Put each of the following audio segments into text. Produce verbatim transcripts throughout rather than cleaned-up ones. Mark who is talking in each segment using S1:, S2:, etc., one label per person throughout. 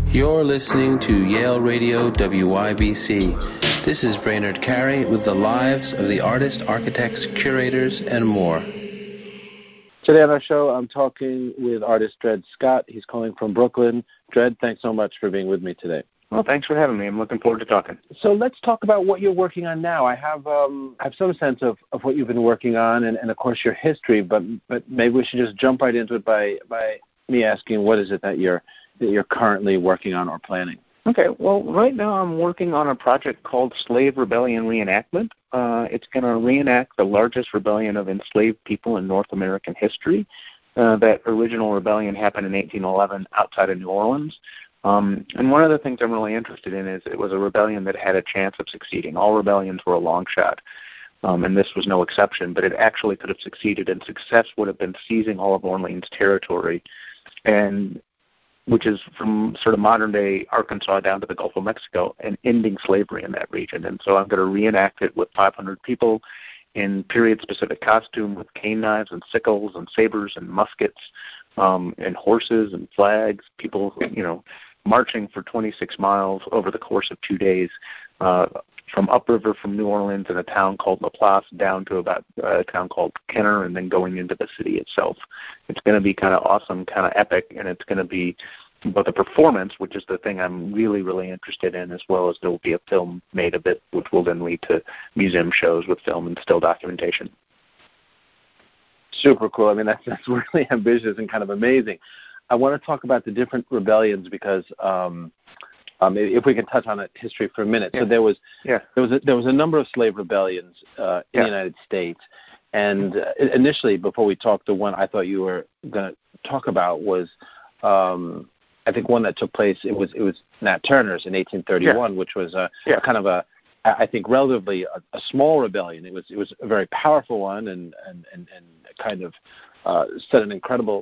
S1: You're listening to Yale Radio W Y B C. This is Brainerd Carey with the lives of the artists, architects, curators, and more.
S2: Today on our show, I'm talking with artist Dred Scott. He's calling from Brooklyn. Dred, thanks so much for being with me today.
S3: Well, thanks for having me. I'm looking forward to talking.
S2: So let's talk about what you're working on now. I have um, I have some sense of, of what you've been working on and, and, of course, your history, but but maybe we should just jump right into it by, by me asking what is it that you're that you're currently working on or planning?
S3: Okay, well, right now I'm working on a project called Slave Rebellion Reenactment. Uh, it's going to reenact the largest rebellion of enslaved people in North American history. Uh, that original rebellion happened in eighteen eleven outside of New Orleans. Um, and one of the things I'm really interested in is it was a rebellion that had a chance of succeeding. All rebellions were a long shot, um, and this was no exception, but it actually could have succeeded, and success would have been seizing all of Orleans territory, and which is from sort of modern-day Arkansas down to the Gulf of Mexico, and ending slavery in that region. And so I'm going to reenact it with five hundred people in period-specific costume with cane knives and sickles and sabers and muskets um, and horses and flags, people, you know, marching for twenty-six miles over the course of two days uh, from upriver from New Orleans in a town called Laplace down to about uh, a town called Kenner, and then going into the city itself. It's going to be kind of awesome, kind of epic, and it's going to be both a performance, which is the thing I'm really, really interested in, as well as there will be a film made of it, which will then lead to museum shows with film and still documentation.
S2: Super cool. I mean, that's, that's really ambitious and kind of amazing. I want to talk about the different rebellions because um, um, if we can touch on it, history for a minute.
S3: Yeah.
S2: So there was
S3: yeah.
S2: there was a, there was a number of slave rebellions uh, in
S3: yeah.
S2: the United States, and uh, initially, before we talked, the one I thought you were going to talk about was um, I think one that took place. It was it was Nat Turner's in eighteen thirty-one, yeah. which was a,
S3: yeah.
S2: a kind of a I think relatively a, a small rebellion. It was it was a very powerful one, and and and, and kind of uh, set an incredible.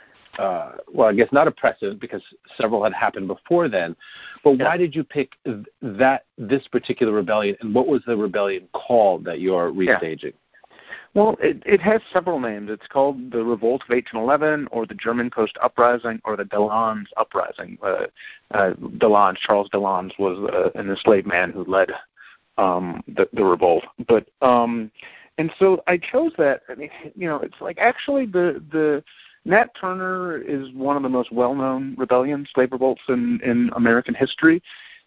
S2: Uh, well, I guess not a precedent because several had happened before then. But
S3: yeah.
S2: why did you pick that this particular rebellion, and what was the rebellion called that you're restaging?
S3: Yeah. Well, it, it has several names. It's called the Revolt of eighteen eleven, or the German Coast Uprising, or the Delans Uprising. Uh, uh, Delans, Charles Delans, was uh, an enslaved man who led um, the, the revolt. But um, and so I chose that. I mean, you know, it's like actually the the Nat Turner is one of the most well-known rebellions, slave revolts in, in American history,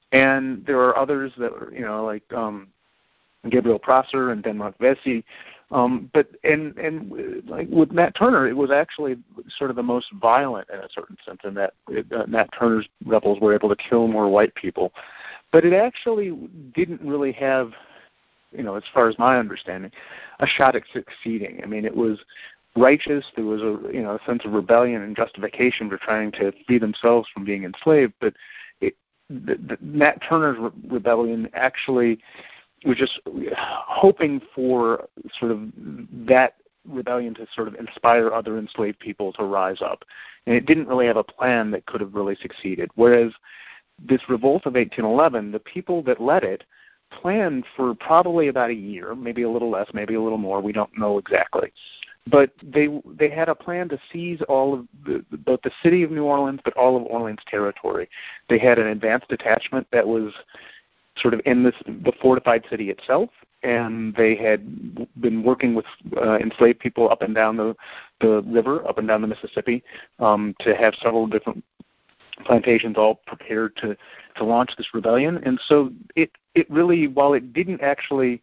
S3: and there are others that are, you know, like um, Gabriel Prosser and Denmark Vesey. Um, but and and like with Nat Turner, it was actually sort of the most violent in a certain sense, in that it, uh, Nat Turner's rebels were able to kill more white people, but it actually didn't really have, you know, as far as my understanding, a shot at succeeding. I mean, it was righteous. There was a you know a sense of rebellion and justification for trying to free themselves from being enslaved. But it, the, the Nat Turner's re- rebellion actually was just hoping for sort of that rebellion to sort of inspire other enslaved people to rise up, and it didn't really have a plan that could have really succeeded. Whereas this revolt of eighteen eleven, the people that led it planned for probably about a year, maybe a little less, maybe a little more. We don't know exactly. But they they had a plan to seize all of the, both the city of New Orleans, but all of Orleans territory. They had an advanced detachment that was sort of in this, the fortified city itself, and they had been working with uh, enslaved people up and down the, the river, up and down the Mississippi, um, to have several different plantations all prepared to, to launch this rebellion. And so it, it really, while it didn't actually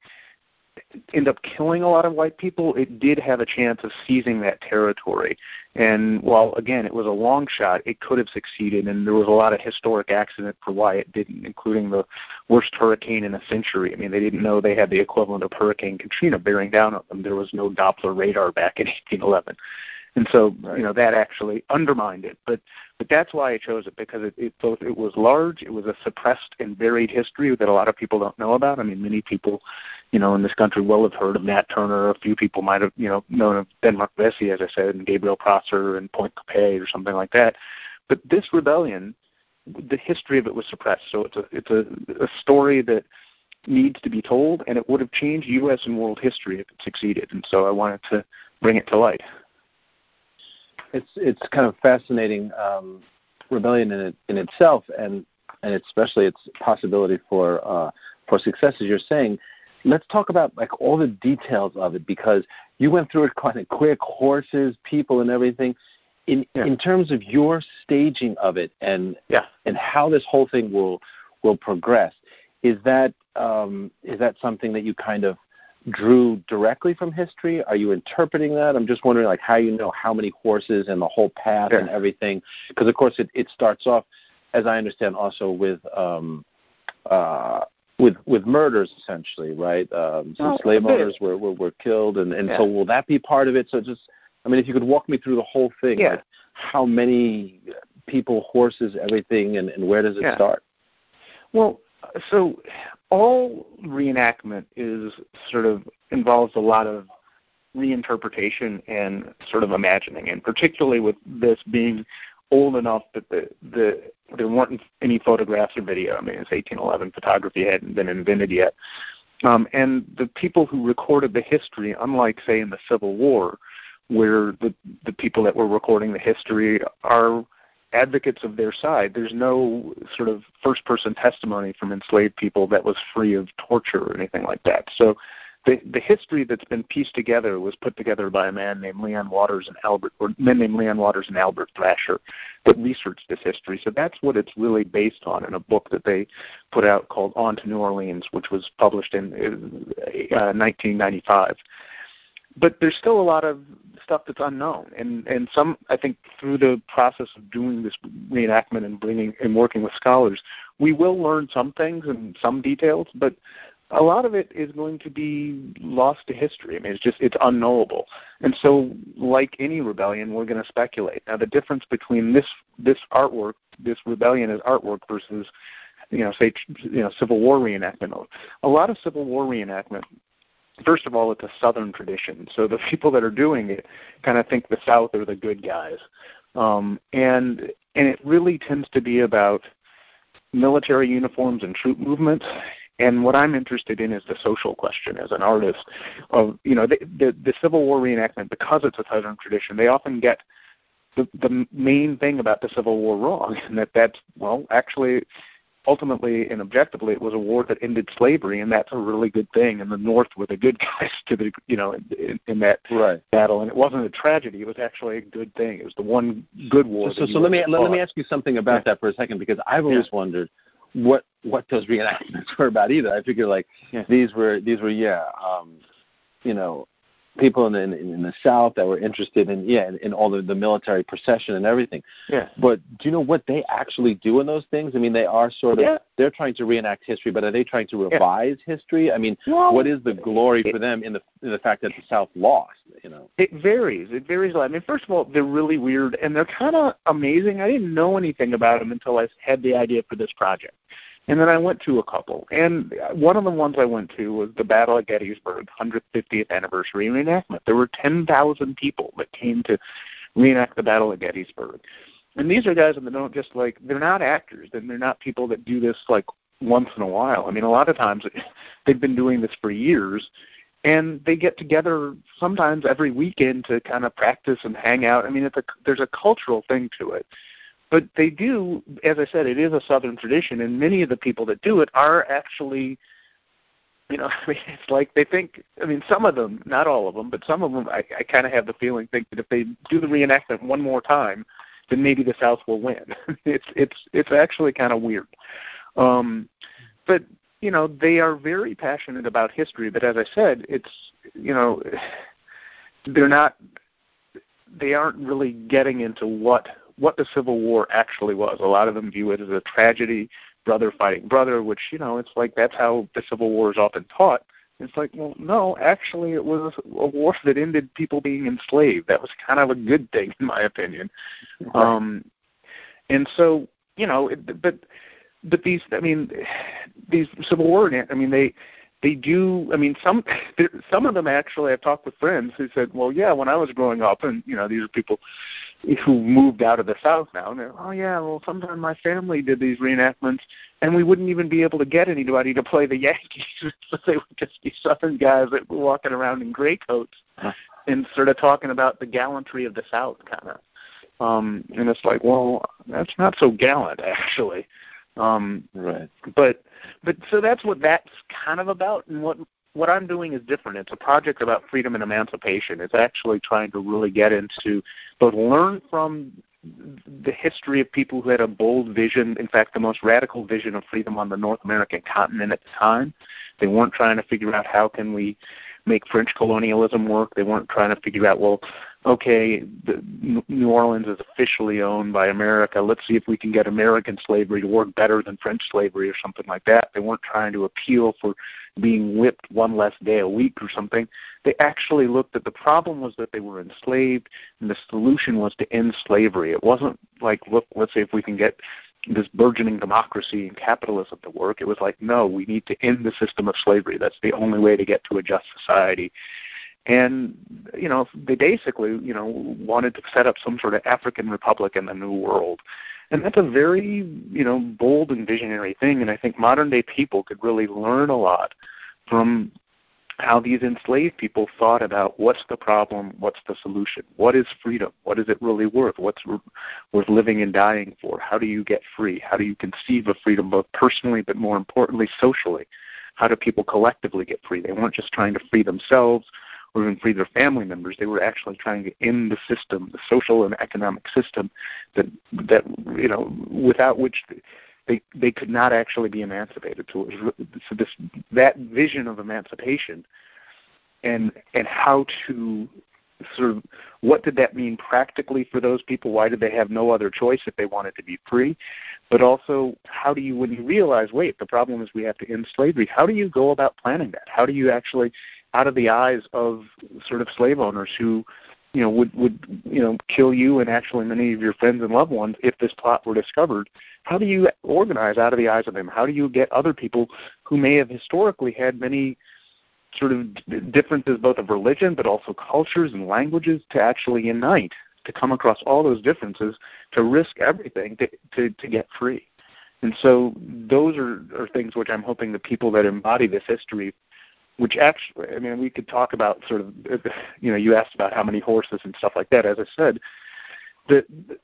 S3: end up killing a lot of white people, it did have a chance of seizing that territory. And while, again, it was a long shot, it could have succeeded, and there was a lot of historic accident for why it didn't, including the worst hurricane in a century. I mean, they didn't know they had the equivalent of Hurricane Katrina bearing down on them. There was no Doppler radar back in eighteen eleven. And so, you know, that actually undermined it. But but that's why I chose it, because it, it both it was large, it was a suppressed and buried history that a lot of people don't know about. I mean, many people, you know, in this country will have heard of Nat Turner. A few people might have, you know, known of Denmark Vesey, as I said, and Gabriel Prosser and Point Coupé or something like that. But this rebellion, the history of it was suppressed. So it's a it's a, a story that needs to be told, and it would have changed U S and world history if it succeeded. And so I wanted to bring it to light.
S2: It's it's kind of fascinating um, rebellion in it, in itself, and and especially its possibility for uh, for success, as you're saying. Let's talk about like all the details of it, because you went through it kind of quick, horses, people, and everything. In yeah. in terms of your staging of it, and
S3: yeah.
S2: and how this whole thing will will progress, is that um, is that something that you kind of drew directly from history? Are you interpreting that? I'm just wondering, like, how you know how many horses and the whole path
S3: yeah.
S2: and everything, because of course it, it starts off, as I understand, also with um, uh, with with murders, essentially, right? Um, some
S3: oh,
S2: slave owners were, were were killed, and, and
S3: yeah.
S2: so will that be part of it? So just, I mean, if you could walk me through the whole thing,
S3: yeah.
S2: like how many people, horses, everything, and, and where does it
S3: yeah.
S2: start?
S3: Well, so all reenactment is sort of involves a lot of reinterpretation and sort of imagining, and particularly with this being old enough that the, the there weren't any photographs or video. I mean, it's eighteen eleven. Photography hadn't been invented yet. Um, and the people who recorded the history, unlike, say, in the Civil War, where the, the people that were recording the history are advocates of their side, there's no sort of first-person testimony from enslaved people that was free of torture or anything like that. So the the history that's been pieced together was put together by a man named Leon Waters and Albert, or men named Leon Waters and Albert Thrasher, that researched this history. So that's what it's really based on in a book that they put out called On to New Orleans, which was published in uh, nineteen ninety-five. But there's still a lot of stuff that's unknown, and and some, I think, through the process of doing this reenactment and bringing and working with scholars, we will learn some things and some details, but a lot of it is going to be lost to history. I mean, it's just, it's unknowable. And so, like any rebellion, we're going to speculate. Now, the difference between this this artwork, this rebellion as artwork versus, you know, say, you know, Civil War reenactment. A lot of Civil War reenactment, first of all, it's a Southern tradition. So the people that are doing it kind of think the South are the good guys. Um, and and it really tends to be about military uniforms and troop movements. And what I'm interested in is the social question as an artist of, you know, the, the, the Civil War reenactment, because it's a Southern tradition, they often get the, the main thing about the Civil War wrong, and that that's, well, actually, ultimately and objectively, it was a war that ended slavery, and that's a really good thing. And the North were the good guys to the, you know, in, in that
S2: right.
S3: battle. And it wasn't a tragedy; it was actually a good thing. It was the one good war.
S2: So, so, so let me let, let me ask you something about yeah. that for a second, because I've always yeah. wondered what what those reenactments were about. Either I figure like yeah. these were these were yeah, um, you know, people in the, in, in the South that were interested in yeah in, in all the, the military procession and everything.
S3: Yeah.
S2: But do you know what they actually do in those things? I mean, they are sort of
S3: yeah.
S2: they're trying to reenact history, but are they trying to revise yeah. history? I mean, well, what is the glory it, for them in the in the fact that the South lost? You know,
S3: it varies. It varies a lot. I mean, first of all, they're really weird and they're kind of amazing. I didn't know anything about them until I had the idea for this project. And then I went to a couple. And one of the ones I went to was the Battle of Gettysburg, one hundred fiftieth anniversary reenactment. There were ten thousand people that came to reenact the Battle of Gettysburg. And these are guys that don't just, like, they're not actors, and they're not people that do this, like, once in a while. I mean, a lot of times they've been doing this for years, and they get together sometimes every weekend to kind of practice and hang out. I mean, it's a, there's a cultural thing to it. But they do, as I said, it is a Southern tradition, and many of the people that do it are actually, you know, I mean, it's like they think, I mean, some of them, not all of them, but some of them, I, I kind of have the feeling, think that if they do the reenactment one more time, then maybe the South will win. it's it's it's actually kind of weird. Um, but, you know, they are very passionate about history, but as I said, it's, you know, they're not, they aren't really getting into what what the Civil War actually was. A lot of them view it as a tragedy, brother fighting brother, which, you know, it's like that's how the Civil War is often taught. It's like, well, no, actually it was a war that ended people being enslaved. That was kind of a good thing, in my opinion. Right. Um, and so, you know, it, but but these, I mean, these Civil War, I mean, they they do, I mean, some some of them actually, I've talked with friends who said, well, yeah, when I was growing up, and, you know, these are people who moved out of the South now, and they're, oh, yeah, well, sometimes my family did these reenactments, and we wouldn't even be able to get anybody to play the Yankees. So they would just be Southern guys that were walking around in gray coats and sort of talking about the gallantry of the South, kind of. Um, and it's like, well, that's not so gallant, actually. Um,
S2: right.
S3: But but so that's what that's kind of about, and what what I'm doing is different. It's a project about freedom and emancipation. It's actually trying to really get into both learn from the history of people who had a bold vision, in fact, the most radical vision of freedom on the North American continent at the time. They weren't trying to figure out how can we make French colonialism work. They weren't trying to figure out, well, okay, the, New Orleans is officially owned by America. Let's see if we can get American slavery to work better than French slavery or something like that. They weren't trying to appeal for being whipped one less day a week or something. They actually looked at the problem was that they were enslaved, and the solution was to end slavery. It wasn't like, look, let's see if we can get this burgeoning democracy and capitalism to work. It was like, no, we need to end the system of slavery. That's the only way to get to a just society. And, you know, they basically, you know, wanted to set up some sort of African republic in the New World. And that's a very, you know, bold and visionary thing. And I think modern-day people could really learn a lot from how these enslaved people thought about what's the problem, what's the solution, what is freedom, what is it really worth, what's re- worth living and dying for, how do you get free, how do you conceive of freedom both personally but more importantly socially, how do people collectively get free. They weren't just trying to free themselves or even free their family members. They were actually trying to end the system, the social and economic system that, that you know, without which They they could not actually be emancipated. So, it was, so this that vision of emancipation, and and how to sort of what did that mean practically for those people? Why did they have no other choice if they wanted to be free? But also, how do you when you realize, wait, the problem is we have to end slavery? How do you go about planning that? How do you actually, out of the eyes of sort of slave owners who you know, would, would, you know, kill you and actually many of your friends and loved ones if this plot were discovered. How do you organize out of the eyes of them? How do you get other people who may have historically had many sort of differences both of religion but also cultures and languages to actually unite, to come across all those differences, to risk everything to, to, to get free? And so those are, are things which I'm hoping the people that embody this history, which actually, I mean, we could talk about sort of, you know, you asked about how many horses and stuff like that. As I said, the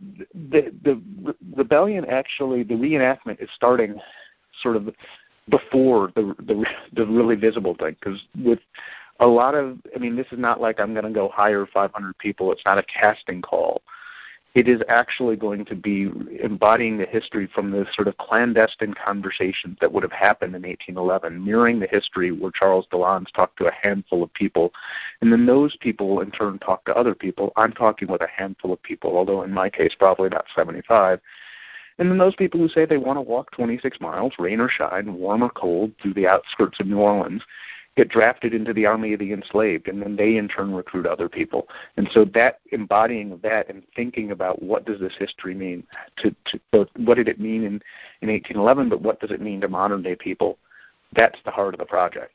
S3: the the, the rebellion actually, the reenactment is starting sort of before the the, the really visible thing, because with a lot of, I mean, this is not like I'm going to go hire five hundred people. It's not a casting call. It is actually going to be embodying the history from the sort of clandestine conversations that would have happened in eighteen eleven, mirroring the history where Charles Dellons talked to a handful of people, and then those people in turn talk to other people. I'm talking with a handful of people, although in my case probably about seventy-five. And then those people who say they want to walk twenty-six miles, rain or shine, warm or cold, through the outskirts of New Orleans, get drafted into the army of the enslaved, and then they in turn recruit other people. And so that embodying of that and thinking about what does this history mean, to, to both what did it mean in, in eighteen eleven, but what does it mean to modern day people, that's the heart of the project.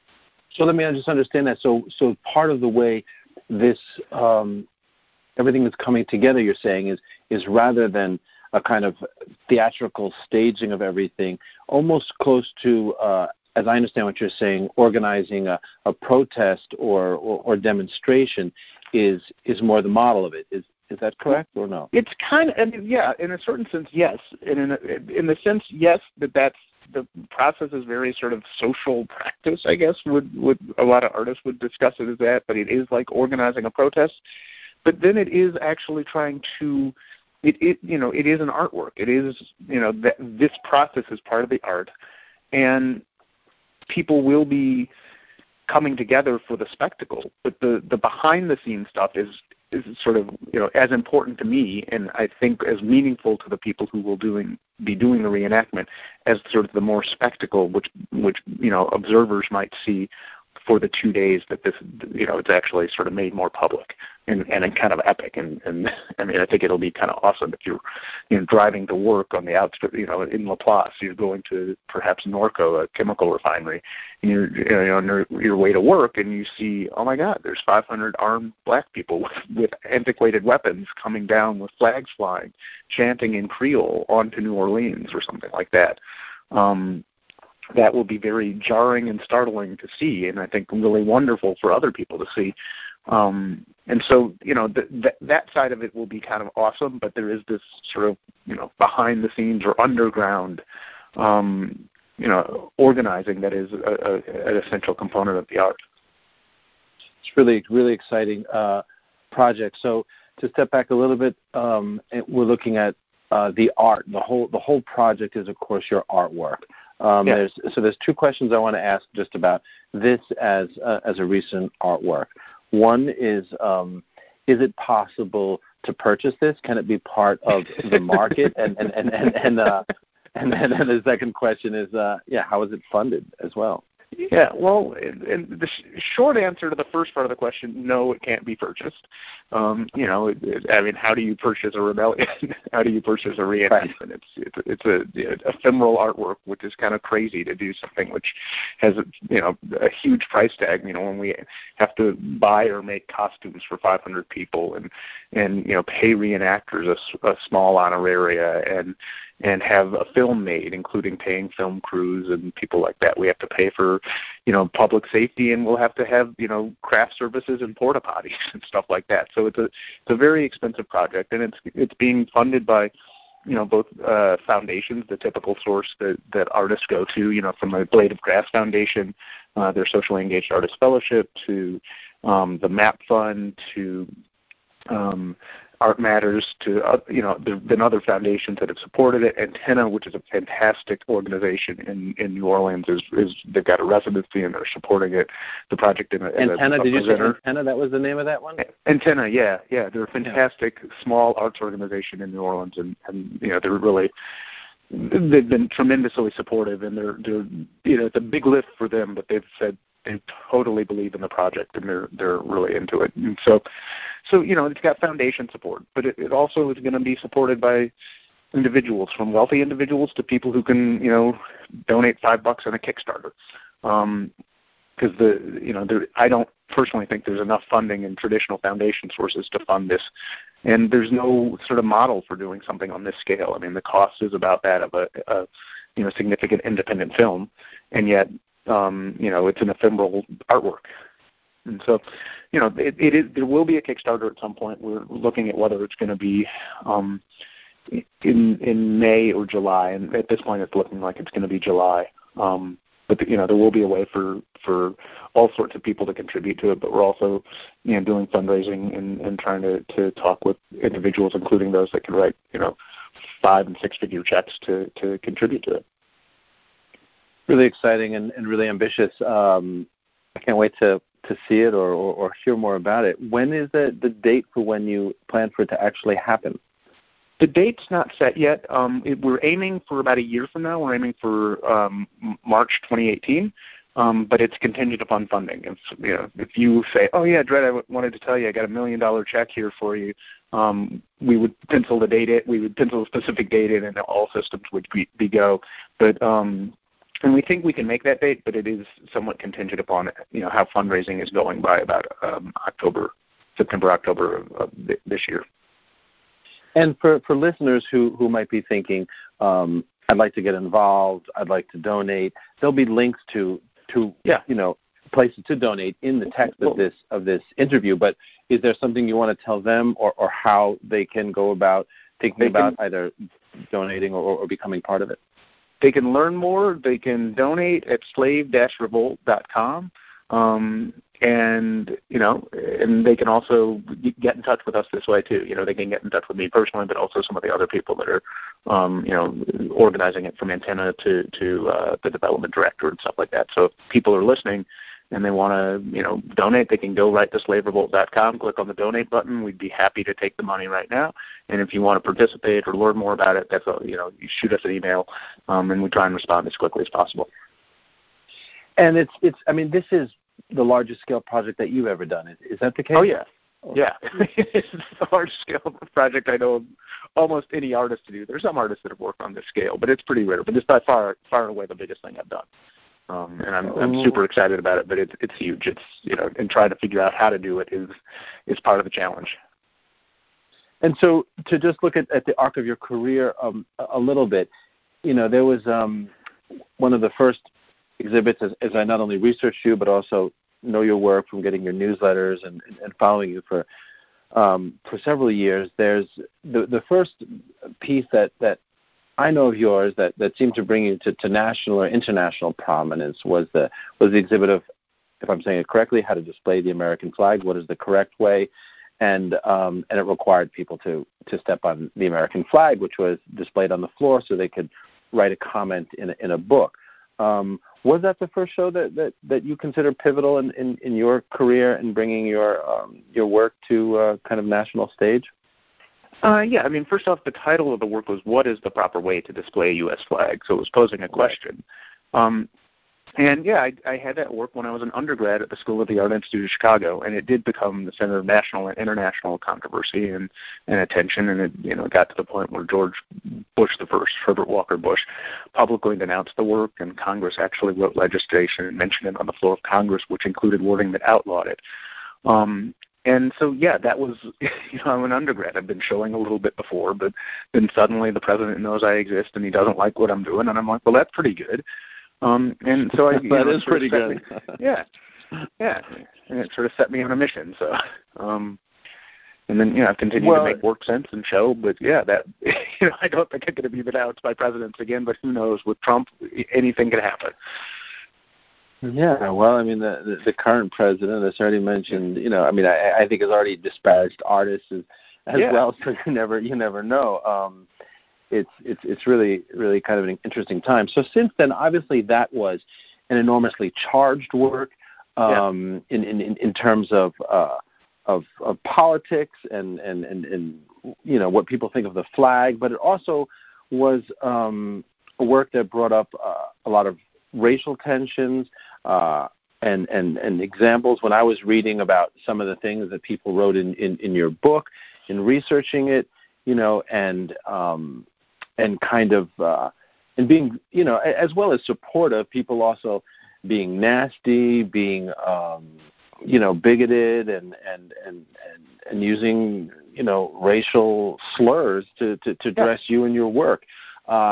S2: So let me just understand that. So so part of the way this, um, everything that's coming together, you're saying, is is rather than a kind of theatrical staging of everything, almost close to, uh, as I understand what you're saying, organizing a, a protest or, or, or demonstration is is more the model of it. Is is that correct or no?
S3: It's kind of, I mean, yeah, in a certain sense, yes. And in, a, in the sense, yes, that that's, the process is very sort of social practice, I guess, would, would a lot of artists would discuss it as that, but it is like organizing a protest. But then it is actually trying to, it, it you know, it is an artwork. It is, you know, that this process is part of the art. And people will be coming together for the spectacle, but the, the behind-the-scenes stuff is is sort of, you know, as important to me, and I think as meaningful to the people who will doing be doing the reenactment as sort of the more spectacle, which which you know observers might see for the two days that this, you know, it's actually sort of made more public and, and kind of epic. And, and I mean, I think it'll be kind of awesome if you're, you know, driving to work on the outskirts, you know, in Laplace, you're going to perhaps Norco, a chemical refinery, and you're, you know, on your, your way to work and you see, oh my God, there's five hundred armed black people with, with antiquated weapons coming down with flags flying, chanting in Creole onto New Orleans or something like that. Um, that will be very jarring and startling to see, and I think really wonderful for other people to see. Um, and so, you know, th- th- that side of it will be kind of awesome, but there is this sort of, you know, behind the scenes or underground, um, you know, organizing that is a, a, an essential component of the art.
S2: It's really, really exciting uh, project. So to step back a little bit, um, we're looking at uh, the art. The whole, the whole project is, of course, your artwork. Um,
S3: yeah.
S2: there's, so there's two questions I want to ask just about this as uh, as a recent artwork. One is, um, is it possible to purchase this? Can it be part of the market? and and and and and, uh, and, and, and the second question is, uh, yeah, how is it funded as well?
S3: Yeah, well, and the sh- short answer to the first part of the question, no, it can't be purchased. Um, you know, it, it, I mean, how do you purchase a rebellion? How do you purchase a reenactment?
S2: Right.
S3: It's it's it's a, a ephemeral artwork, which is kind of crazy to do something which has a, you know, a huge price tag. You know, when we have to buy or make costumes for five hundred people, and and you know, pay reenactors a, a small honoraria, and and have a film made, including paying film crews and people like that. We have to pay for, you know, public safety, and we'll have to have, you know, craft services and porta potties and stuff like that. So it's a it's a very expensive project, and it's it's being funded by, you know, both uh, foundations, the typical source that, that artists go to, you know, from the Blade of Grass Foundation, uh, their Socially Engaged Artist Fellowship, to um, the MAP Fund, to um, Art Matters, to, uh, you know, there have been other foundations that have supported it. Antenna, which is a fantastic organization in, in New Orleans, is, is they've got a residency and they're supporting it. The project in a,
S2: Antenna,
S3: a, a
S2: did you
S3: presenter.
S2: say Antenna? That was the name of that one?
S3: Antenna, yeah, yeah. They're a fantastic yeah. small arts organization in New Orleans, and, and you know, they're really, they've been tremendously supportive, and they're, they're, you know, it's a big lift for them, but they've said they totally believe in the project, and they're they're really into it. And so, so you know, it's got foundation support, but it, it also is going to be supported by individuals, from wealthy individuals to people who can, you know, donate five bucks on a Kickstarter. Um, because the, you know, there, I don't personally think there's enough funding in traditional foundation sources to fund this, and there's no sort of model for doing something on this scale. I mean, the cost is about that of a, a you know, significant independent film, and yet, um, you know, it's an ephemeral artwork. And so, you know, it, it is, there will be a Kickstarter at some point. We're looking at whether it's going to be um, in in May or July, and at this point, it's looking like it's going to be July. Um, But, you know, there will be a way for, for all sorts of people to contribute to it, but we're also, you know, doing fundraising and, and trying to, to talk with individuals, including those that can write, you know, five and six-figure checks to, to contribute to it.
S2: Really exciting and, and really ambitious. Um, I can't wait to, to see it or, or, or hear more about it. When is the, the date for when you plan for it to actually happen?
S3: The date's not set yet. Um, it, we're aiming for about a year from now. We're aiming for um, March twenty eighteen, um, but it's contingent upon funding. If, you know, if you say, "Oh yeah, Dred, I w- wanted to tell you, I got a million dollar check here for you," um, we would pencil the date in. We would pencil a specific date in, and all systems would be, be go. But um, and we think we can make that date, but it is somewhat contingent upon, you know, how fundraising is going by about um, October, September, October of, of th- this year.
S2: And for, for listeners who, who might be thinking, um, I'd like to get involved, I'd like to donate, there'll be links to, to
S3: yeah.
S2: you know, places to donate in the text of this of this interview. But is there something you want to tell them, or, or how they can go about thinking
S3: they
S2: about
S3: can,
S2: either donating or, or becoming part of it?
S3: They can learn more. They can donate at slave dash revolt dot com. Um, and, you know, and they can also get in touch with us this way too. You know, they can get in touch with me personally, but also some of the other people that are, um, you know, organizing it, from Antenna to, to uh, the development director and stuff like that. So if people are listening and they want to, you know, donate, they can go right to slave revolt dot com, click on the donate button. We'd be happy to take the money right now. And if you want to participate or learn more about it, that's a, you know, you shoot us an email, um, and we try and respond as quickly as possible.
S2: And it's, it's, I mean, this is the largest scale project that you've ever done. Is, is that the case?
S3: Oh, yeah. Yeah. It's the largest scale project I know of almost any artist to do. There's some artists that have worked on this scale, but it's pretty rare. But it's by far, far and away the biggest thing I've done. Um, and I'm, I'm super excited about it, but it's, it's huge. It's, you know, and trying to figure out how to do it is, is part of the challenge.
S2: And so to just look at, at the arc of your career um, a little bit, you know, there was um, one of the first exhibits as, as I not only researched you but also know your work from getting your newsletters and, and following you for um, for several years. There's the the first piece that, that I know of yours that, that seemed to bring you to, to national or international prominence was the was the exhibit of, if I'm saying it correctly, how to display the American flag. What is the correct way? And um, and it required people to, to step on the American flag, which was displayed on the floor so they could write a comment in a, in a book. Um, was that the first show that, that, that you consider pivotal in, in, in your career in bringing your um, your work to uh, kind of national stage?
S3: Uh, yeah, I mean, first off, the title of the work was "What is the proper way to display a U S flag?" So it was posing a question. Um, And, yeah, I, I had that work when I was an undergrad at the School of the Art Institute of Chicago, and it did become the center of national and international controversy and, and attention, and it you know got to the point where George Bush the first, Herbert Walker Bush, publicly denounced the work, and Congress actually wrote legislation and mentioned it on the floor of Congress, which included wording that outlawed it. Um, and so, yeah, that was, you know, I'm an undergrad. I've been showing a little bit before, but then suddenly the president knows I exist, and he doesn't like what I'm doing, and I'm like, well, that's pretty good. Um, and so I, you
S2: that
S3: know,
S2: is pretty good.
S3: Me, yeah, yeah, and it sort of set me on a mission. So, um, and then you know I've continued
S2: well,
S3: to make work since and show. But yeah, that you know I don't think I'm going to be denounced by presidents again. But who knows? With Trump, anything could happen.
S2: Yeah, well, I mean, the the, the current president, as already mentioned, you know, I mean, I, I think has already disparaged artists as, as
S3: yeah.
S2: well. So you never you never know. Um, It's it's it's really really kind of an interesting time. So since then, obviously, that was an enormously charged work um, yeah. in, in in terms of uh, of of politics and, and, and, and you know what people think of the flag, but it also was um, a work that brought up uh, a lot of racial tensions uh, and and and examples. When I was reading about some of the things that people wrote in, in, in your book, in researching it, you know, and um, and kind of uh, and being, you know, as well as supportive, people also being nasty, being, um, you know, bigoted and, and, and, and, and using, you know, racial slurs to, to, to address yeah. you and your work. Uh,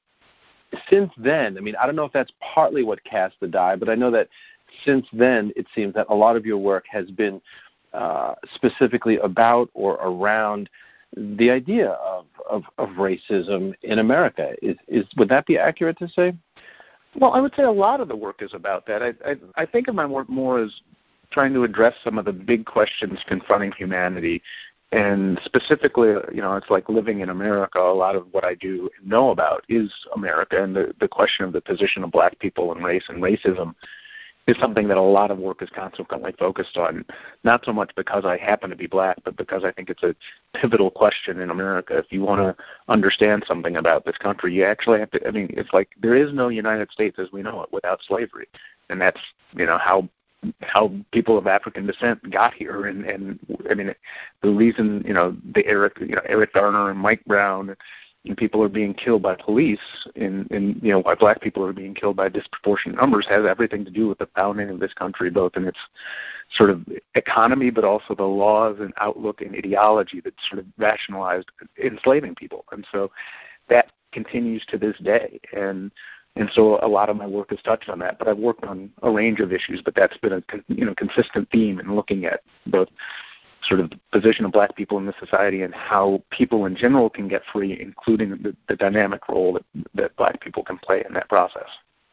S2: yeah. Since then, I mean, I don't know if that's partly what cast the die, but I know that since then it seems that a lot of your work has been uh, specifically about or around the idea of, of, of racism in America. Is, is would that be accurate to say?
S3: Well, I would say a lot of the work is about that. I, I, I think of my work more as trying to address some of the big questions confronting humanity. And specifically, you know, it's like living in America. A lot of what I do know about is America and the, the question of the position of black people and race and racism is something that a lot of work is consequently focused on, not so much because I happen to be black, but because I think it's a pivotal question in America. If you want to understand something about this country, you actually have to, I mean, it's like there is no United States as we know it without slavery. And that's, you know, how how people of African descent got here. And, and I mean, the reason, you know, the Eric, you know, Eric Garner and Mike Brown and people are being killed by police, and, and you know why black people are being killed by disproportionate numbers has everything to do with the founding of this country, both in its sort of economy, but also the laws and outlook and ideology that sort of rationalized enslaving people. And so that continues to this day. And and so a lot of my work has touched on that. But I've worked on a range of issues, but that's been a you know consistent theme in looking at both sort of the position of black people in the society and how people in general can get free, including the, the dynamic role that, that black people can play in that process.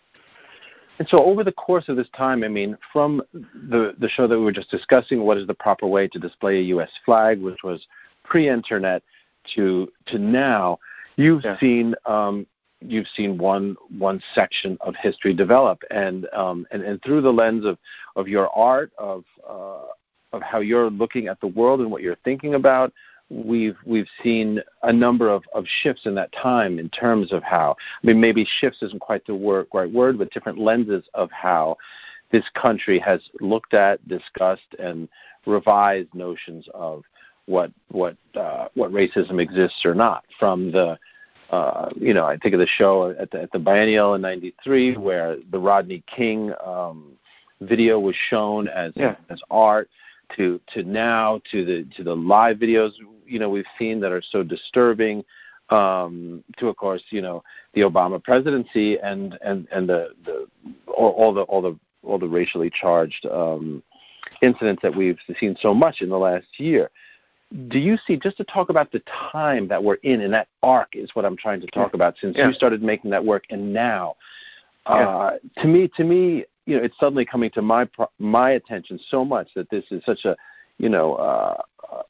S2: And so over the course of this time, I mean, from the, the show that we were just discussing, what is the proper way to display a U S flag, which was pre-internet, to to now, you've yeah. seen um, you've seen one one section of history develop, and um, and, and through the lens of, of your art, of uh, of how you're looking at the world and what you're thinking about, we've we've seen a number of, of shifts in that time in terms of how, I mean, maybe shifts isn't quite the word, right word, but different lenses of how this country has looked at, discussed, and revised notions of what what uh, what racism exists or not. From the, uh, you know, I think of the show at the, at the Biennial in ninety-three where the Rodney King um, video was shown as yeah. as art, to to now to the to the live videos you know we've seen that are so disturbing, um, to of course you know the Obama presidency and and and the the all, all the all the all the racially charged um, incidents that we've seen so much in the last year. Do you see, just to talk about the time that we're in, and that arc is what I'm trying to talk about, since yeah. you started making that work and now, uh, yeah. to me, to me, you know, it's suddenly coming to my my attention so much that this is such a, you know, uh,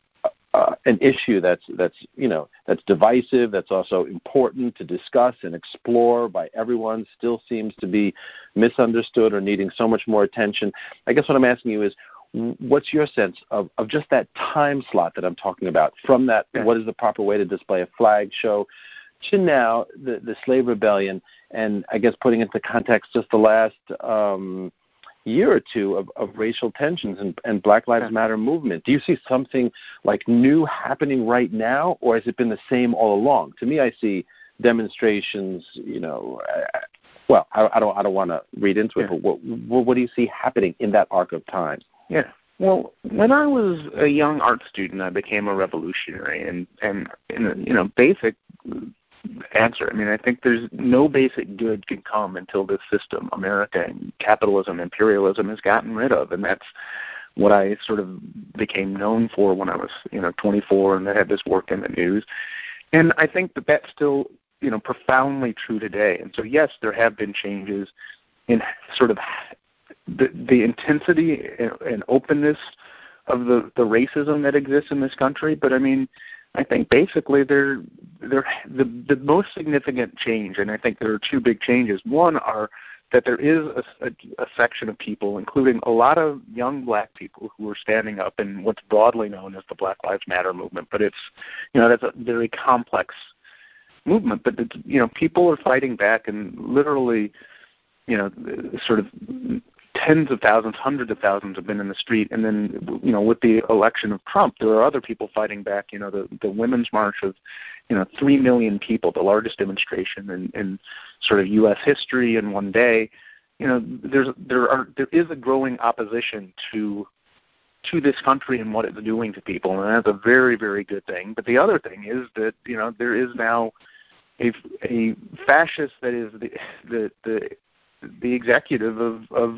S2: uh, an issue that's that's you know that's divisive, that's also important to discuss and explore by everyone. Still seems to be misunderstood or needing so much more attention. I guess what I'm asking you is, what's your sense of, of just that time slot that I'm talking about, from that, yeah. what is the proper way to display a flag show, to now the, the slave rebellion, and I guess putting into context just the last um, year or two of, of racial tensions and, and Black Lives yeah. Matter movement? Do you see something like new happening right now, or has it been the same all along? To me, I see demonstrations, you know, uh, well, I, I don't I don't want to read into it, yeah. but what, what do you see happening in that arc of time?
S3: Yeah. Well, when I was a young art student, I became a revolutionary, and, and in a, you know, basic answer, I mean, I think there's no basic good can come until this system, America and capitalism, imperialism, is gotten rid of, and that's what I sort of became known for when I was, you know, twenty-four, and I had this work in the news. And I think that that's still, you know, profoundly true today. And so, yes, there have been changes in sort of the, the intensity and openness of the, the racism that exists in this country. But, I mean, I think basically they're, they're the, the most significant change, and I think there are two big changes. One are that there is a, a, a section of people, including a lot of young black people, who are standing up in what's broadly known as the Black Lives Matter movement. But it's, you know, that's a very complex movement. But, it's, you know, people are fighting back, and literally, you know, sort of tens of thousands, hundreds of thousands have been in the street. And then, you know, with the election of Trump, there are other people fighting back. You know, the, the Women's March of, you know, three million people, the largest demonstration in, in sort of U S history in one day. You know, there's there are there is a growing opposition to to this country and what it's doing to people, and that's a very, very good thing. But the other thing is that, you know, there is now a, a fascist that is the the the the executive of, of,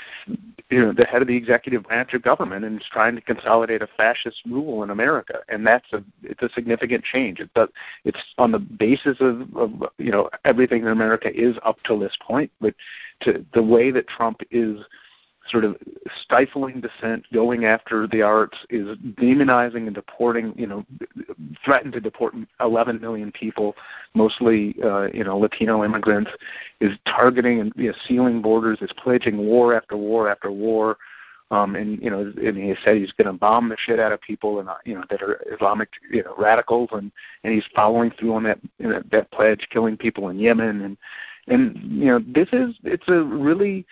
S3: you know, the head of the executive branch of government, and is trying to consolidate a fascist rule in America. And that's a, it's a significant change. It does, it's on the basis of, of, you know, everything in America is up till this point, but to the way that Trump is sort of stifling dissent, going after the arts, is demonizing and deporting, you know, threatened to deport eleven million people, mostly, uh, you know, Latino immigrants, is targeting and, you know, sealing borders, is pledging war after war after war. Um, and, you know, and he said he's going to bomb the shit out of people, and, uh, you know, that are Islamic, you know, radicals, and, and he's following through on that, you know, that pledge, killing people in Yemen. And, and, you know, this is, it's a really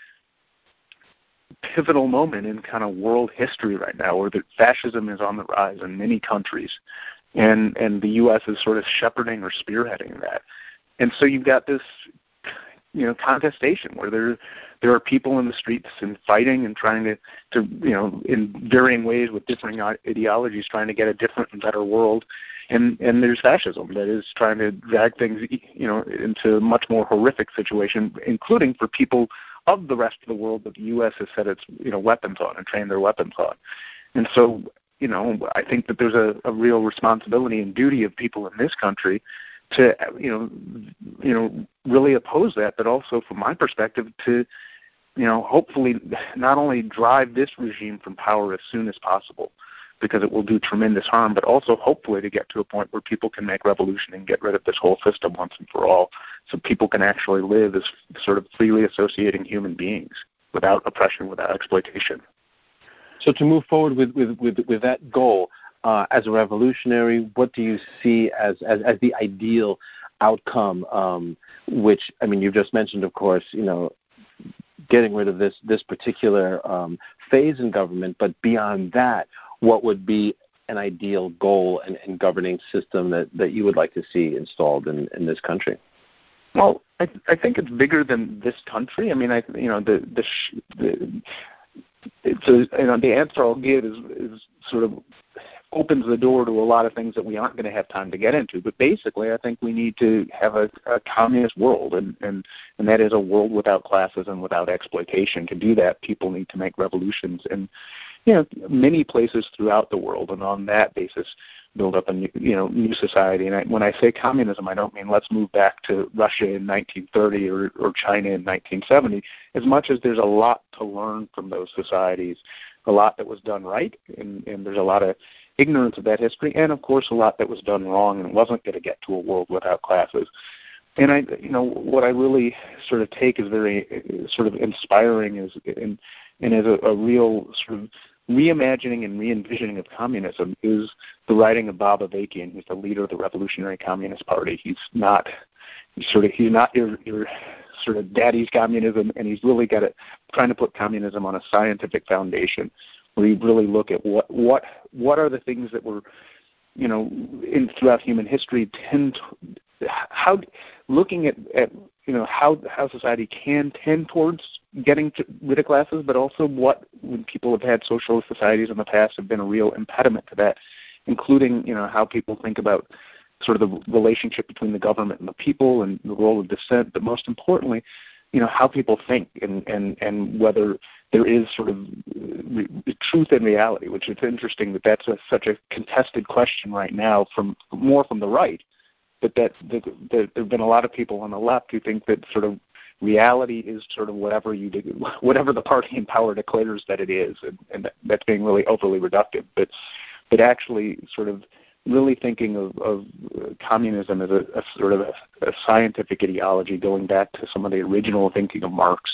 S3: pivotal moment in kind of world history right now, where the fascism is on the rise in many countries, and and the U S is sort of shepherding or spearheading that. And so you've got this, you know, contestation where there there are people in the streets and fighting and trying to, to you know, in varying ways with differing ideologies, trying to get a different and better world. And and there's fascism that is trying to drag things, you know, into a much more horrific situation, including for people of the rest of the world that the U S has set its, you know, weapons on and trained their weapons on. And so, you know, I think that there's a, a real responsibility and duty of people in this country to, you know, you know, really oppose that, but also, from my perspective, to, you know, hopefully not only drive this regime from power as soon as possible, because it will do tremendous harm, but also hopefully to get to a point where people can make revolution and get rid of this whole system once and for all, so people can actually live as sort of freely associating human beings without oppression, without exploitation.
S2: So to move forward with, with, with, with that goal, uh, as a revolutionary, what do you see as, as, as the ideal outcome, um, which, I mean, you've just mentioned, of course, you know, getting rid of this, this particular um, phase in government, but beyond that, what would be an ideal goal and, and governing system that, that you would like to see installed in, in this country?
S3: Well, I, I think it's bigger than this country. I mean, I you know the the, the it's a, you know the answer I'll give is is sort of opens the door to a lot of things that we aren't going to have time to get into. But basically, I think we need to have a, a communist world, and, and, and that is a world without classes and without exploitation. To do that, people need to make revolutions in, you know, many places throughout the world, and on that basis, build up a new, you know, new society. And I, when I say communism, I don't mean let's move back to Russia in nineteen thirty or, or China in nineteen seventy, as much as there's a lot to learn from those societies, a lot that was done right, and, and there's a lot of ignorance of that history, and of course a lot that was done wrong and wasn't going to get to a world without classes. And I, you know, what I really sort of take as very uh, sort of inspiring is, and, and as a, a real sort of reimagining and re-envisioning of communism is the writing of Bob Avakian, who's the leader of the Revolutionary Communist Party. He's not, he's sort of, he's not your, your sort of daddy's communism, and he's really got it, trying to put communism on a scientific foundation, where you really look at what what what are the things that were, you know, in throughout human history tend to, how looking at, at you know how how society can tend towards getting to, rid of classes, but also what, when people have had socialist societies in the past, have been a real impediment to that, including, you know, how people think about sort of the relationship between the government and the people and the role of dissent, but most importantly, you know, how people think, and, and, and whether there is sort of re- truth in reality, which is interesting that that's a, such a contested question right now, from more from the right, but that the, the, there have been a lot of people on the left who think that sort of reality is sort of whatever you do, whatever the party in power declares that it is, and, and that, that's being really overly reductive, but but actually sort of really thinking of, of communism as a, a sort of a, a scientific ideology, going back to some of the original thinking of Marx.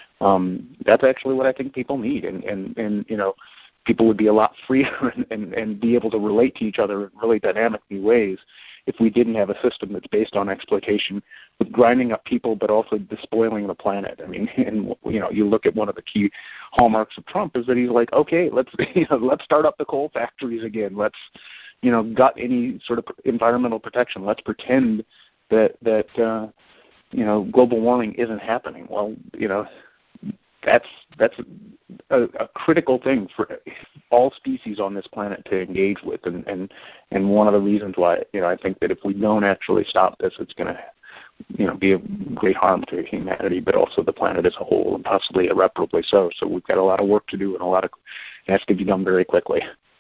S3: Um, that's actually what I think people need, and, and, and you know, people would be a lot freer and, and, and be able to relate to each other in really dynamic new ways if we didn't have a system that's based on exploitation, with grinding up people, but also despoiling the planet. I mean, and you know, you look at one of the key hallmarks of Trump is that he's like, okay, let's you know, let's start up the coal factories again. Let's you know, gut any sort of environmental protection. Let's pretend that that uh, you know, global warming isn't happening. Well, you know, that's that's a, a critical thing for all species on this planet to engage with, and, and and one of the reasons why, you know, I think that if we don't actually stop this, it's going to, you know, be a great harm to humanity, but also the planet as a whole, and possibly irreparably so. So we've got a lot of work to do, and a lot of it has to be done very quickly.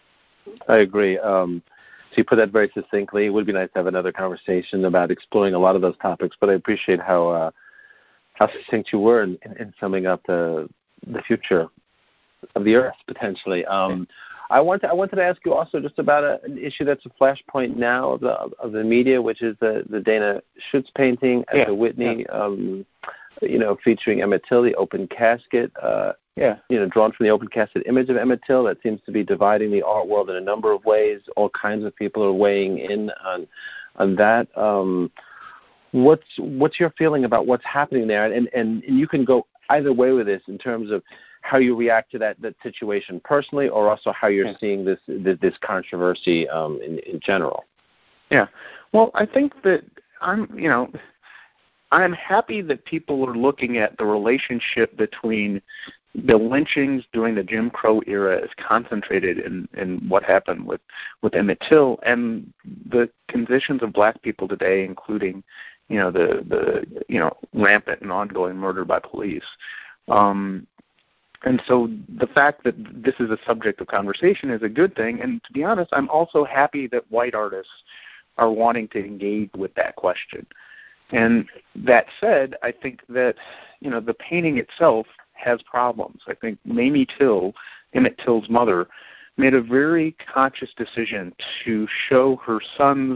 S2: I agree. Um, so you put that very succinctly. It would be nice to have another conversation about exploring a lot of those topics, but I appreciate how uh, how succinct you were in, in, in summing up the the future of the Earth, potentially. Um, I want to, I wanted to ask you also just about a, an issue that's a flashpoint now of the of the media, which is the, the Dana Schutz painting at
S3: yeah.
S2: the Whitney,
S3: yeah.
S2: um, you know, featuring Emmett Till, the open casket. Uh,
S3: Yeah,
S2: you know, drawn from the open casket image of Emmett Till that seems to be dividing the art world in a number of ways. All kinds of people are weighing in on on that. Um, what's what's your feeling about what's happening there? And, and and you can go either way with this in terms of how you react to that, that situation personally, or also how you're yeah. seeing this this, this controversy um, in, in general.
S3: Yeah. Well, I think that I'm, you know, I'm happy that people are looking at the relationship between the lynchings during the Jim Crow era is concentrated in, in what happened with, with Emmett Till, and the conditions of black people today, including, you know, the, the you know, rampant and ongoing murder by police. Um, and so the fact that this is a subject of conversation is a good thing. And to be honest, I'm also happy that white artists are wanting to engage with that question. And that said, I think that, you know, the painting itself has problems. I think Mamie Till, Emmett Till's mother, made a very conscious decision to show her son's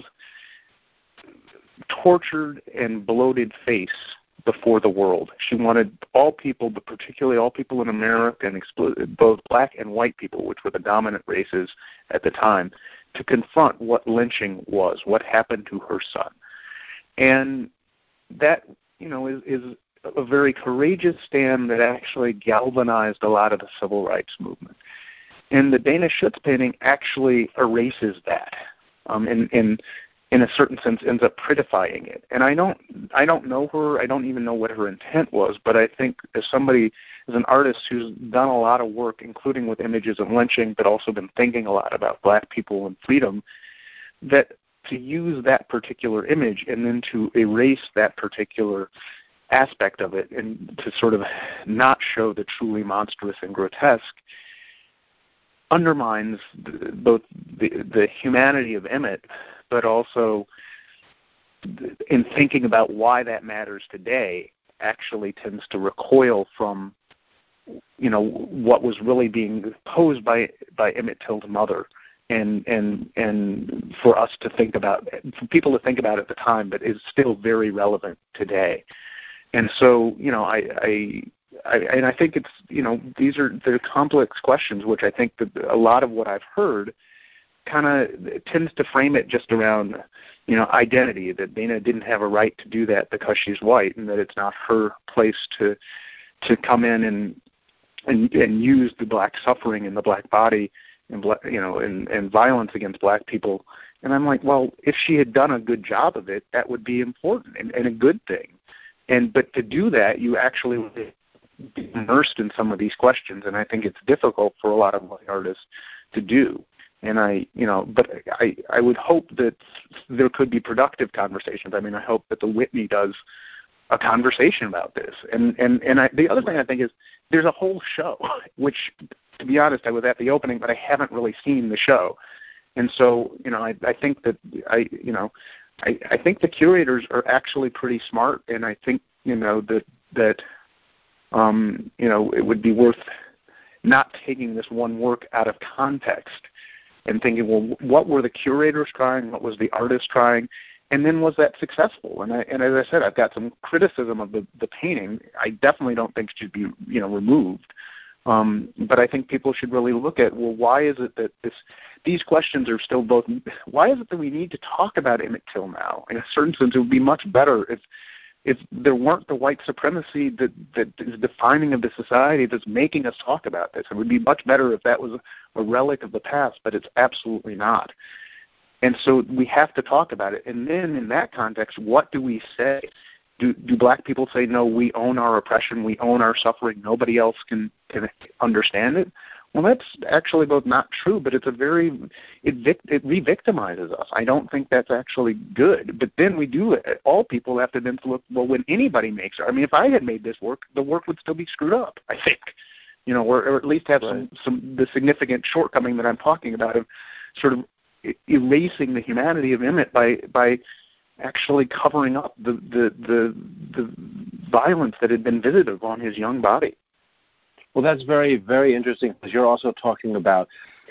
S3: tortured and bloated face before the world. She wanted all people, but particularly all people in America, and both black and white people, which were the dominant races at the time, to confront what lynching was, what happened to her son. And that, you know, is, is a very courageous stand that actually galvanized a lot of the civil rights movement. And the Dana Schutz painting actually erases that. Um, and, and in a certain sense, ends up prettifying it. And I don't, I don't know her. I don't even know what her intent was. But I think as somebody, as an artist who's done a lot of work, including with images of lynching, but also been thinking a lot about black people and freedom, that to use that particular image and then to erase that particular aspect of it and to sort of not show the truly monstrous and grotesque undermines the, both the, the humanity of Emmett, but also in thinking about why that matters today, actually tends to recoil from, you know, what was really being posed by by Emmett Till's mother, and and and for us to think about, for people to think about at the time, but is still very relevant today. And so, you know, I, I, I and I think it's, you know, these are they're complex questions, which I think that a lot of what I've heard kind of tends to frame it just around, you know, identity, that Dana didn't have a right to do that because she's white, and that it's not her place to to come in and and, and use the black suffering and the black body and black, you know, and, and violence against black people. And I'm like, well, if she had done a good job of it, that would be important and, and a good thing. And but to do that, you actually would be immersed in some of these questions, and I think it's difficult for a lot of white artists to do. And I, you know, but I, I would hope that there could be productive conversations. I mean, I hope that the Whitney does a conversation about this. And and and I, the other thing I think is there's a whole show, which, to be honest, I was at the opening, but I haven't really seen the show. And so, you know, I, I think that I, you know, I, I think the curators are actually pretty smart, and I think, you know, that that, um, you know, it would be worth not taking this one work out of context and thinking, well, what were the curators trying? What was the artist trying? And then was that successful? And I, and as I said, I've got some criticism of the, the painting. I definitely don't think it should be, you know, removed. Um, but I think people should really look at, well, why is it that this, these questions are still both, why is it that we need to talk about Emmett Till now? In a certain sense, it would be much better if if there weren't the white supremacy that, that is defining of the society that's making us talk about this. It would be much better if that was a, a relic of the past, but it's absolutely not. And so we have to talk about it. And then in that context, what do we say? Do, do black people say, no, we own our oppression, we own our suffering, nobody else can, can understand it? Well, that's actually both not true, but it's a very, it, vic, it re-victimizes us. I don't think that's actually good. But then we do, all people have to then look, well, when anybody makes it, I mean, if I had made this work, the work would still be screwed up, I think. You know, or, or at least have right. some, some, the significant shortcoming that I'm talking about of sort of erasing the humanity of Emmett by, by actually covering up the, the, the, the violence that had been visited upon his young body.
S2: Well, that's very, very interesting, because you're also talking about,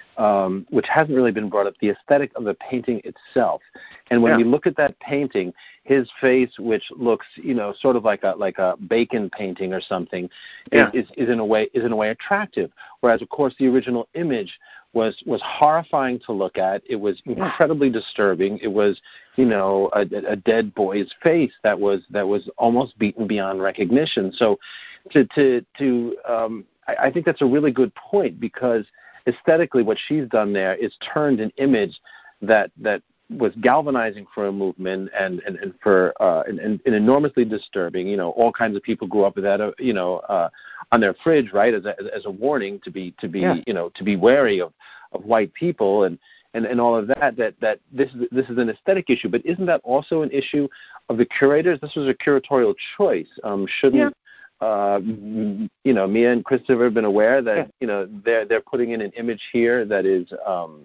S2: um, which hasn't really been brought up, the aesthetic of the painting itself. And when
S3: yeah.
S2: we look at that painting, his face, which looks, you know, sort of like a like a Bacon painting or something,
S3: yeah.
S2: is, is in a way is in a way attractive. Whereas, of course, the original image was was horrifying to look at. It was incredibly disturbing. It was, you know, a, a dead boy's face that was that was almost beaten beyond recognition. So, to to to um, I, I think that's a really good point, because aesthetically, what she's done there is turned an image that that was galvanizing for a movement and and, and for uh, and, and, and enormously disturbing. You know, all kinds of people grew up with that. Uh, you know, uh, on their fridge, right, as a as a warning to be to be
S3: yeah.
S2: you know to be wary of, of white people and, and, and all of that. That that this is this is an aesthetic issue, but isn't that also an issue of the curators? This was a curatorial choice. Um, shouldn't
S3: yeah.
S2: Uh, you know, Mia and Christopher have been aware that, yeah. you know, they're, they're putting in an image here that is, um,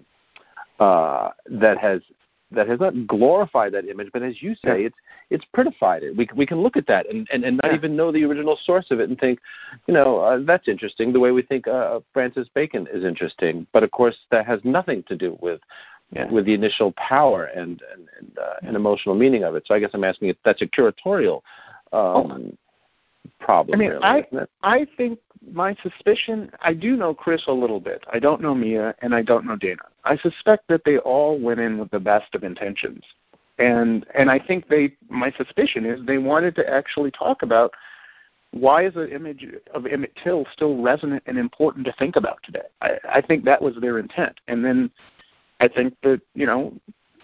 S2: uh, that has, that has not glorified that image, but as you say, yeah. it's, it's prettified it. We we can look at that and, and, and not yeah. even know the original source of it and think, you know, uh, that's interesting, the way we think uh, Francis Bacon is interesting. But of course, that has nothing to do with, yeah. with the initial power and, and, and, uh, and emotional meaning of it. So I guess I'm asking if that's a curatorial, um, oh. problem.
S3: I mean,
S2: really,
S3: I
S2: isn't it?
S3: I think my suspicion, I do know Chris a little bit. I don't know Mia, and I don't know Dana. I suspect that they all went in with the best of intentions, and and I think they. My suspicion is they wanted to actually talk about why is the image of Emmett Till still resonant and important to think about today. I, I think that was their intent, and then I think that, you know,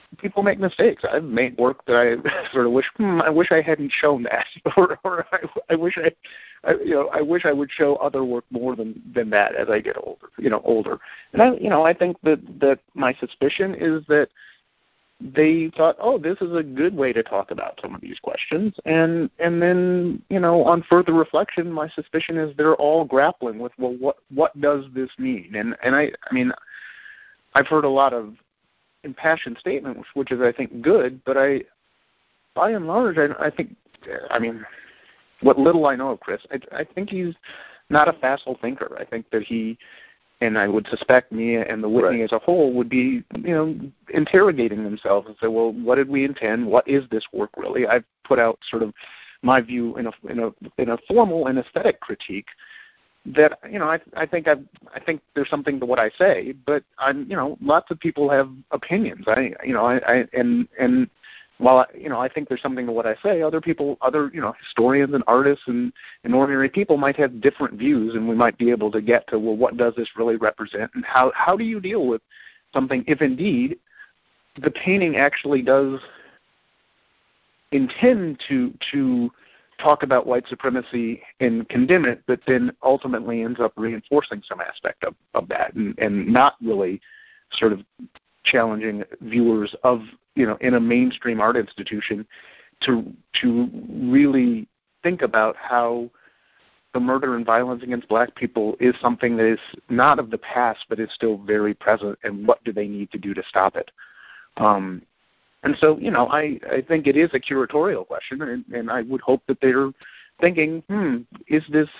S3: people make mistakes. I've made work that I sort of wish, hmm, I wish I hadn't shown that, or, or I, I wish I, I, you know, I wish I would show other work more than, than that as I get older, you know, older. And I, you know, I think that, that my suspicion is that they thought, oh, this is a good way to talk about some of these questions. And and then, you know, on further reflection, my suspicion is they're all grappling with, well, what what does this mean? And and I, I mean, I've heard a lot of impassioned statements, which is, I think, good, but I, by and large, I, I think, I mean, what little I know of Chris, I, I think he's not a facile thinker. I think that he, and I would suspect me and the Whitney
S2: right.
S3: as a whole would be, you know, interrogating themselves and say, well, what did we intend? What is this work really? I've put out sort of my view in a in a in a formal and aesthetic critique that, you know, I I think I I think there's something to what I say, but I'm, you know, lots of people have opinions. I you know I, I and and while I, you know, I think there's something to what I say, other people, other, you know, historians and artists and, and ordinary people might have different views, and we might be able to get to, well, what does this really represent, and how, how do you deal with something if indeed the painting actually does intend to to talk about white supremacy and condemn it, but then ultimately ends up reinforcing some aspect of, of that and, and not really sort of challenging viewers of, you know, in a mainstream art institution to to really think about how the murder and violence against black people is something that is not of the past but is still very present, and what do they need to do to stop it. Um, and so, you know, I, I think it is a curatorial question, and, and I would hope that they're thinking, hmm, is this,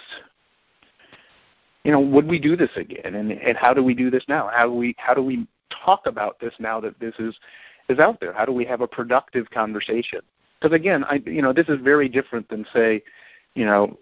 S3: you know, would we do this again, and, and how do we do this now? How do we how do we talk about this now that this is is out there? How do we have a productive conversation? Because again, I you know, this is very different than, say, you know,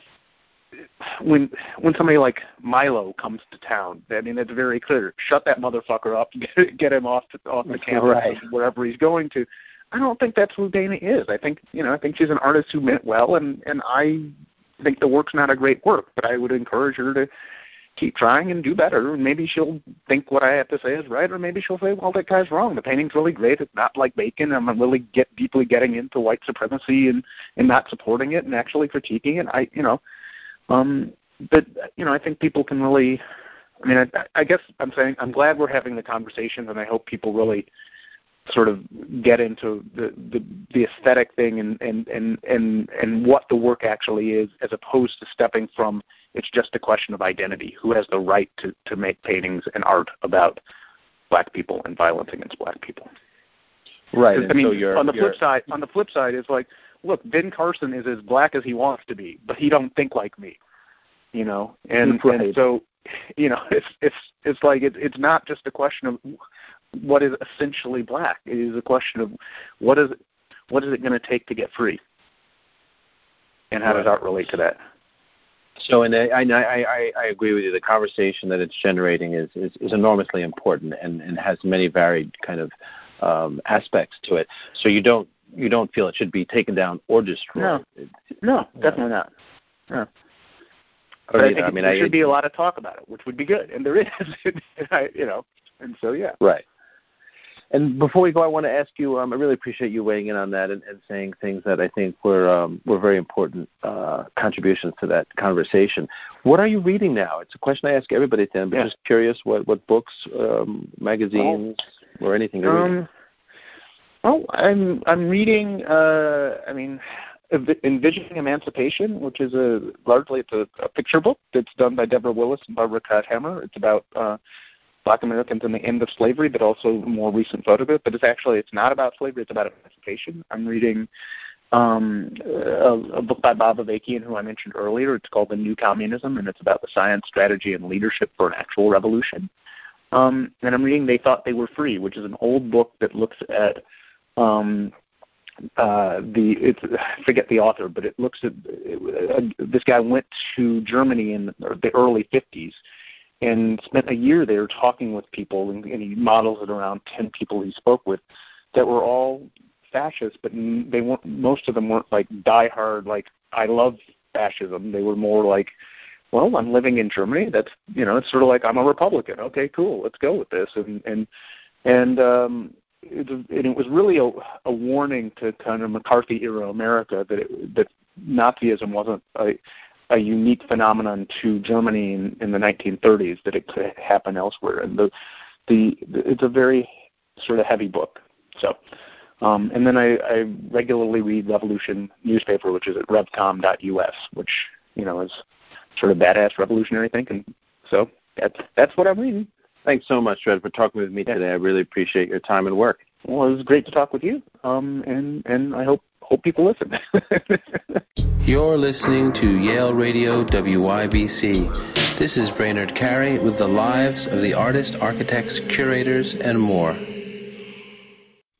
S3: when when somebody like Milo comes to town. I mean, it's very clear. Shut that motherfucker up. Get, get him off the, off the campus,
S2: right.
S3: wherever he's going to. I don't think that's who Dana is. I think you know, I think she's an artist who meant well, and and I think the work's not a great work, but I would encourage her to keep trying and do better, and maybe she'll think what I have to say is right, or maybe she'll say, well, that guy's wrong. The painting's really great. It's not like Bacon. I'm really get deeply getting into white supremacy and, and not supporting it and actually critiquing it. I, you know, um, but, you know, I think people can really, I mean, I, I guess I'm saying I'm glad we're having the conversation, and I hope people really sort of get into the, the, the aesthetic thing and, and, and, and, and what the work actually is, as opposed to stepping from it's just a question of identity. Who has the right to, to make paintings and art about black people and violence against black people?
S2: Right.
S3: I mean,
S2: so you're,
S3: on the
S2: you're,
S3: flip side, on the flip side, it's like, look, Ben Carson is as black as he wants to be, but he don't think like me, you know. And,
S2: right.
S3: and so, you know, it's it's it's like it, it's not just a question of what is essentially black. It is a question of what is what is it going to take to get free, and how right. does art relate to that?
S2: So, and I, I, I, I agree with you. The conversation that it's generating is, is, is enormously important, and, and has many varied kind of um, aspects to it. So you don't you don't feel it should be taken down or destroyed.
S3: No, no, definitely not. No.
S2: But
S3: I
S2: either.
S3: think
S2: I mean,
S3: there
S2: I,
S3: should be a lot of talk about it, which would be good, and there is. I, you know, and so yeah.
S2: Right. And before we go, I want to ask you, um, I really appreciate you weighing in on that and, and saying things that I think were um, were very important uh, contributions to that conversation. What are you reading now? It's a question I ask everybody at the end, but
S3: yeah.
S2: just curious what, what books, um, magazines, well, or anything you're reading.
S3: Um, well, I'm, I'm reading, uh, I mean, Envisioning Emancipation, which is a largely it's a, a picture book that's done by Deborah Willis and Barbara Krauthammer. It's about uh, Black Americans and the end of slavery, but also more recent photograph. But it's actually, it's not about slavery, it's about emancipation. I'm reading um, a, a book by Bob Avakian, who I mentioned earlier. It's called The New Communism, and it's about the science, strategy, and leadership for an actual revolution. Um, and I'm reading They Thought They Were Free, which is an old book that looks at um, uh, the, it's, I forget the author, but it looks at, uh, this guy went to Germany in the early fifties, and spent a year there talking with people, and, and he models it around ten people he spoke with that were all fascists, but they weren't, most of them weren't like diehard, like, I love fascism. They were more like, well, I'm living in Germany. That's, you know, it's sort of like, I'm a Republican. Okay, cool, let's go with this. And, and, and um, it, and it was really a, a warning to kind of McCarthy era America that it, that Nazism wasn't a, a unique phenomenon to Germany in, in the nineteen thirties, that it could happen elsewhere. And the, the, the it's a very sort of heavy book. So, um, and then I, I regularly read Revolution newspaper, which is at revcom dot U S, which, you know, is sort of badass revolutionary thinking. So that's that's what I'm reading.
S2: Thanks so much, Fred, for talking with me yeah. today. I really appreciate your time and work.
S3: Well, it was great to talk with you, um, and and I hope hope people listen.
S1: You're listening to Yale Radio W Y B C. This is Brainerd Carey with the lives of the artists, architects, curators, and more.